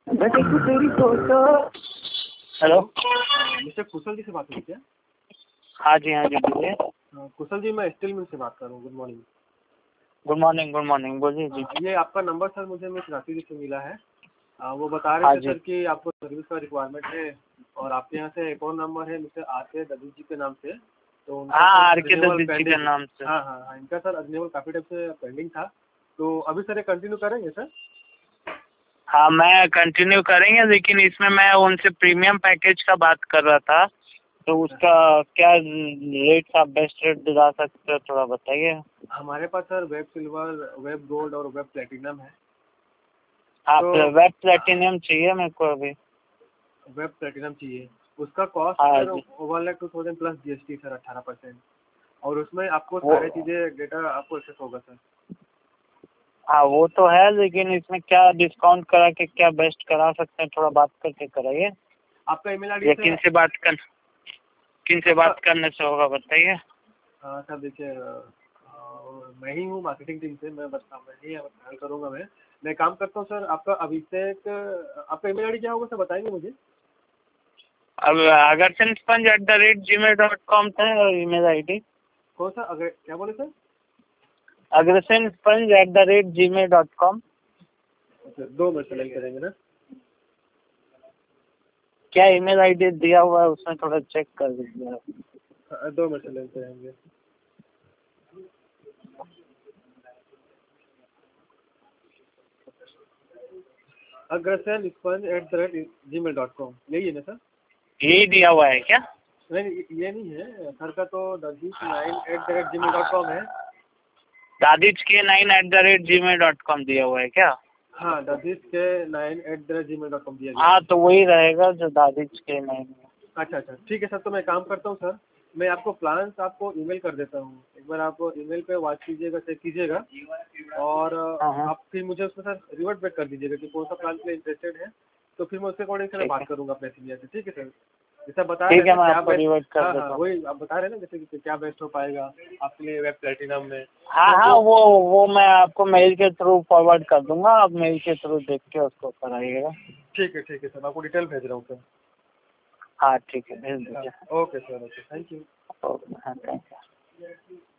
Hello, mister कुशल जी से बात हो रही क्या? हाँ जी बोलिए। कुशल जी, मैं स्टील मिल से बात कर रहा हूँ। Good morning. गुड मॉर्निंग बोलिए जी। ये आपका नंबर सर मुझे मिस राशि जी से मिला है। वो बता रहे हाँ थे जी। सर कि आपको सर्विस का रिक्वायरमेंट है और आपके यहाँ से एक और नंबर है मिस्टर आर के ददू जी के नाम से। तो उनका हाँ, sir R K renewal Dutt ji के पेंडिंग। नाम से। हाँ, इनका सर रिन्यूअल काफ़ी टाइम से पेंडिंग था। तो अभी सर ये कंटिन्यू करेंगे सर? हाँ, मैं कंटिन्यू करेंगे, लेकिन इसमें मैं उनसे प्रीमियम पैकेज का बात कर रहा था, तो उसका क्या रेट, आप बेस्ट रेट दिला सकते हो, थोड़ा बताइए। हमारे पास sir web silver, web gold और वेब प्लेटिनम है। आप तो वेब प्लेटिनियम चाहिए मेरे को अभी। वेब प्लेटिनम चाहिए। उसका कॉस्ट हाँ सर जी। 1,02,000 प्लस GST सर 18%। और उसमें आपको वो सारी चीज़ें डेटा आपको एक्सेस होगा सर। हाँ, वो तो है, लेकिन इसमें क्या डिस्काउंट करा के क्या बेस्ट करा सकते हैं, थोड़ा बात करके कराइए। आपका ईमेल आईडी या से किन से बात करने से होगा, बताइए। सर देखिए, मैं ही हूँ मार्केटिंग टीम से। मैं ही हैंडल करूँगा। मैं काम करता हूँ सर। आपका अभिषेक, आपका ईमेल आईडी क्या होगा सर, बताएंगे मुझे? अब agrasenspong@gmail.com था ईमेल आईडी। कौन सा? अगर क्या बोले सर? agrasenspong@gmail.com। अच्छा, 2 मिनट से लाइन करेंगे ना। क्या ईमेल आईडी दिया हुआ है उसमें थोड़ा चेक कर दीजिए। 2 मिनट से लाइन करेंगे। agrasenspong@gmail.com, यही है ना सर? यही दिया हुआ है क्या? नहीं, ये नहीं है सर का। तो dajish9@gmail.com है। दादिज के 9@gmail.com दिया हुआ है क्या? हाँ, dajish9@gmail.com दिया गया है। हाँ, तो वही रहेगा जो दादिज के 9 है। अच्छा, ठीक है सर। तो मैं काम करता हूँ सर, मैं आपको प्लान्स आपको ईमेल कर देता हूँ। एक बार आप ईमेल पे वॉच कीजिएगा, चेक कीजिएगा। और हाँ, आप फिर मुझे उसमें सर रिवर्ट बैक कर दीजिएगा कि कौन सा प्लान के लिए इंटरेस्टेड है। तो फिर मैं उसके अकॉर्डिंग से मैं ठीक बात है। करूँगा अपने सीनियर से। ठीक है सर? जैसा बता रहे ठीक हैं है, ना मैं क्या आपको बेस्ट। रिवर्ट कर हाँ, देता हूँ। वही आप बता रहे हैं ना, जैसे कि क्या बेस्ट हो पाएगा आपके लिए वेब प्लेटिनम में। हाँ, तो वो मैं आपको मेल के थ्रू फॉरवर्ड कर दूंगा, आप मेल के थ्रू देख के उसको कराइएगा। ठीक है सर, मैं आपको डिटेल भेज रहा हूँ सर। हाँ ठीक है, भेज दीजिए। Okay sir, okay, thank you. Okay, हाँ, थैंक यू।